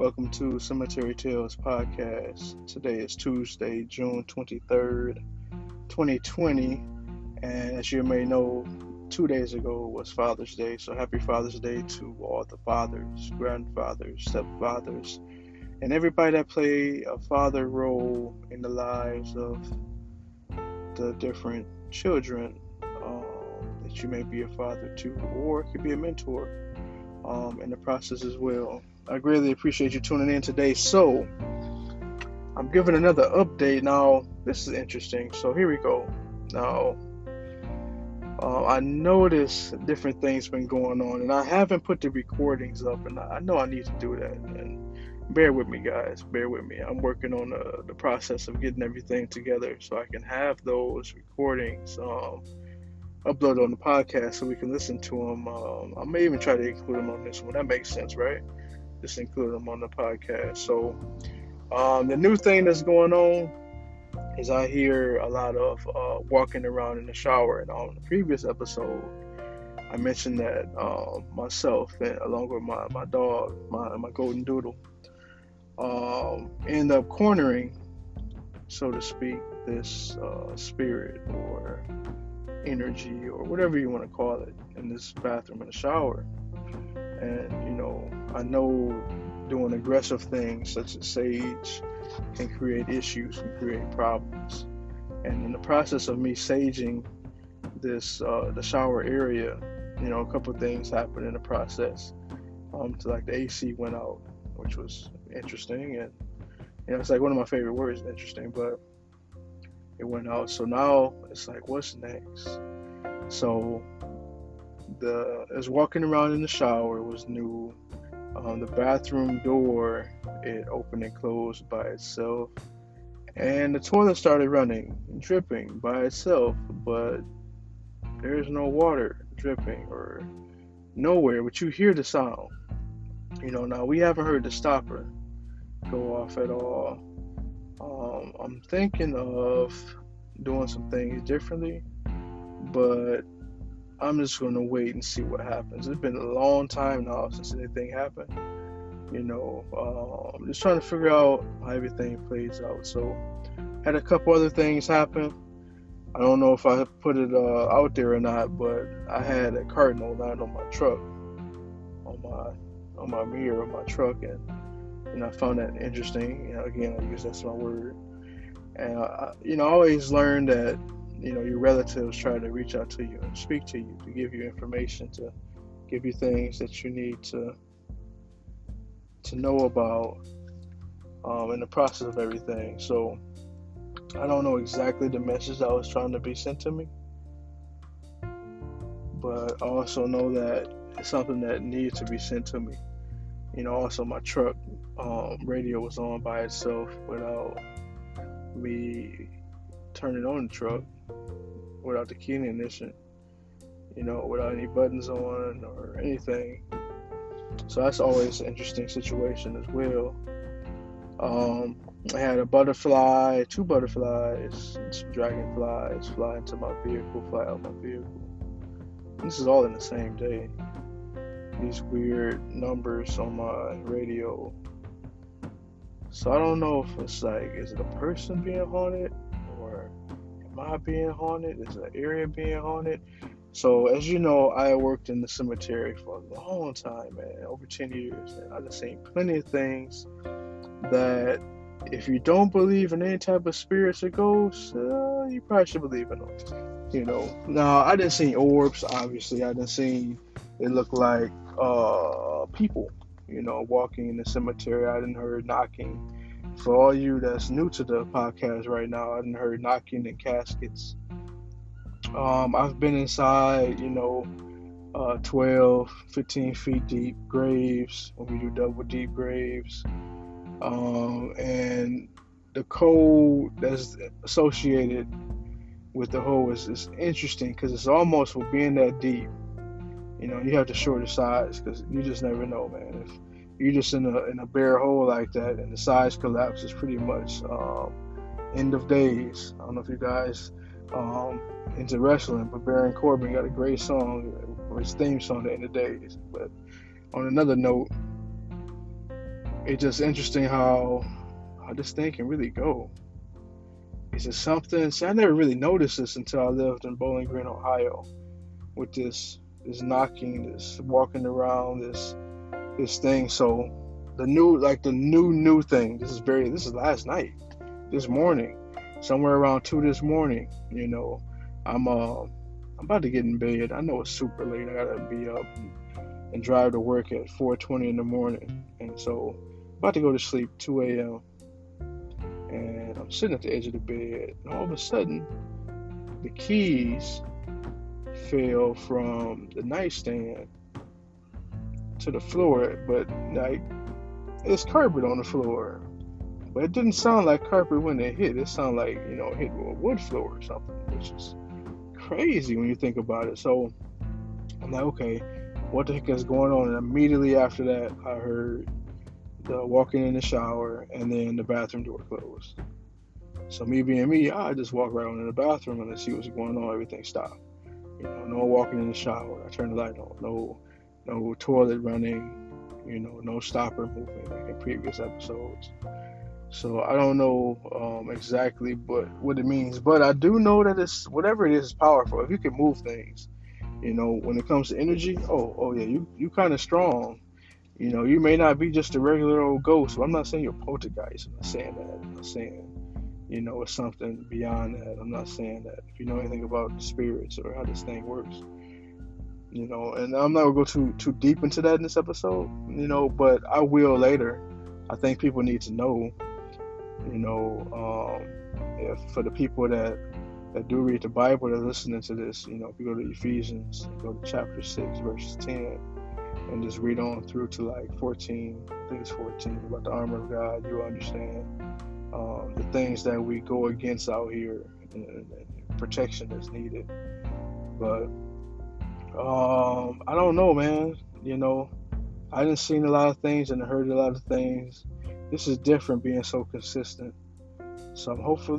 Welcome to Cemetery Tales Podcast. Today is Tuesday, June 23rd, 2020. And as you may know, 2 days ago was Father's Day. So happy Father's Day to all the fathers, grandfathers, stepfathers, and everybody that play a father role in the lives of the different children that you may be a father to, or it could be a mentor in the process as well. I greatly appreciate you tuning in today. So, I'm giving another update. Now, this is interesting. So, here we go. Now, I noticed different things been going on, and I haven't put the recordings up, and I know I need to do that. And bear with me, guys. Bear with me. I'm working on the process of getting everything together so I can have those recordings uploaded on the podcast so we can listen to them. I may even try to include them on this one. That makes sense, right? Just include them on the podcast. So the new thing that's going on is I hear a lot of walking around in the shower. And on the previous episode, I mentioned that myself, and along with my dog, my golden doodle, end up cornering, so to speak, this spirit or energy or whatever you want to call it in this bathroom in the shower. And I know doing aggressive things such as sage can create issues and create problems. And in the process of me saging this the shower area, a couple of things happened in the process. So like the AC went out, which was interesting, and it's like one of my favorite words, interesting, but it went out. So now it's like, what's next? So as walking around in the shower was new. The bathroom door, it opened and closed by itself, and the toilet started running, dripping by itself, but there's no water dripping or nowhere, but you hear the sound. Now we haven't heard the stopper go off at all. I'm thinking of doing some things differently, but I'm just going to wait and see what happens. It's been a long time now since anything happened. I'm just trying to figure out how everything plays out. So, had a couple other things happen. I don't know if I put it out there or not, but I had a cardinal land on my truck, on my mirror of my truck, and I found that interesting. Again, I use that's my word. And I always learned that your relatives try to reach out to you and speak to you, to give you information, to give you things that you need to know about in the process of everything. So I don't know exactly the message that was trying to be sent to me, but I also know that it's something that needs to be sent to me. Also my truck radio was on by itself without me turning on the truck, without the key in the ignition, without any buttons on or anything. So that's always an interesting situation as well. I had a butterfly, two butterflies, and some dragonflies fly into my vehicle, fly out my vehicle. And this is all in the same day. These weird numbers on my radio. So I don't know if it's like, is it a person being haunted, or am I being haunted? Is the area being haunted? So as you know, I worked in the cemetery for a long time, man, over 10 years, and I've seen plenty of things that if you don't believe in any type of spirits or ghosts, you probably should believe in them. Now I didn't see orbs, obviously. I didn't see it look like people, walking in the cemetery. I didn't heard knocking. For all you that's new to the podcast right now, I didn't heard knocking in caskets. I've been inside, 12, 15 feet deep graves when we do double deep graves. And the code that's associated with the hole is interesting because it's almost for being that deep. You have to shorter size because you just never know, man. If you're just in a bare hole like that and the size collapses, pretty much end of days. I don't know if you guys into wrestling, but Baron Corbin got a great song, or his theme song, The End of Days. But on another note, it's just interesting how this thing can really go. It's just something. See, I never really noticed this until I lived in Bowling Green, Ohio, with this knocking, this walking around, this thing. So the new thing. This is last night, this morning, somewhere around 2 this morning. I'm about to get in bed. I know it's super late. I gotta be up and drive to work at 4:20 in the morning, and so about to go to sleep 2 a.m. And I'm sitting at the edge of the bed, and all of a sudden, the keys fell from the nightstand to the floor, but like it's carpet on the floor. But it didn't sound like carpet when it hit. It sounded like, hit a wood floor or something, which is crazy when you think about it. So I'm like, okay, what the heck is going on? And immediately after that, I heard the walking in the shower and then the bathroom door closed. So me being me, I just walk right on in the bathroom and see what's going on. Everything stopped. No walking in the shower. I turned the light on. No toilet running. No stopper moving like in previous episodes. So I don't know exactly what it means, but I do know that it's whatever it is powerful. If you can move things, when it comes to energy, oh yeah, you kind of strong. You may not be just a regular old ghost. But I'm not saying you're a poltergeist. I'm not saying that. I'm not saying it's something beyond that. I'm not saying that. If you know anything about spirits or how this thing works, and I'm not gonna go too deep into that in this episode, but I will later. I think people need to know, if for the people that do read the Bible, that are listening to this, if you go to Ephesians, go to chapter 6, verses 10, and just read on through to like 14, I think it's 14, about the armor of God, you'll understand the things that we go against out here and protection that's needed. But I don't know, man. I done seen a lot of things and heard a lot of things. This is different being so consistent. So I'm hopeful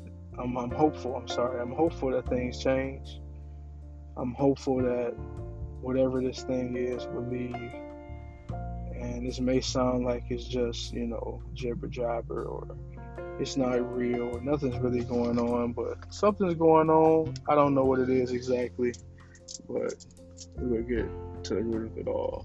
that things change. I'm hopeful that whatever this thing is will leave. And this may sound like it's just, jibber jabber, or it's not real, or nothing's really going on, but something's going on. I don't know what it is exactly, but we'll get to the root of it all.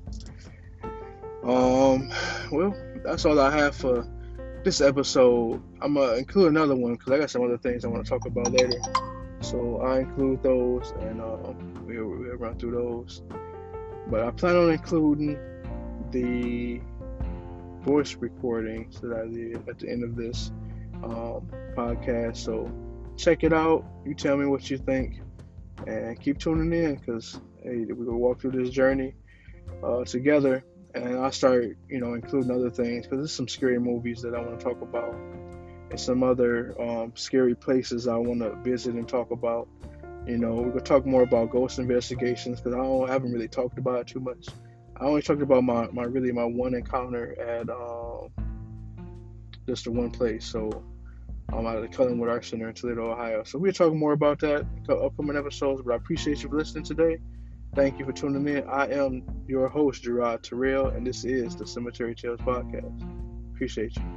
Well, that's all I have for this episode. I'm gonna include another one because I got some other things I want to talk about later. So I include those, and we'll run through those. But I plan on including the voice recordings that I did at the end of this podcast. So check it out. You tell me what you think, and keep tuning in because we're gonna walk through this journey together. And I'll start, including other things because there's some scary movies that I want to talk about, and some other scary places I want to visit and talk about. We're gonna talk more about ghost investigations because I haven't really talked about it too much. I only talked about my one encounter at just the one place. So I'm at the Cullenwood Art Center in Toledo, Ohio. So we'll talk more about that in upcoming episodes. But I appreciate you for listening today. Thank you for tuning in. I am your host, Gerard Terrell, and this is the Cemetery Tales Podcast. Appreciate you.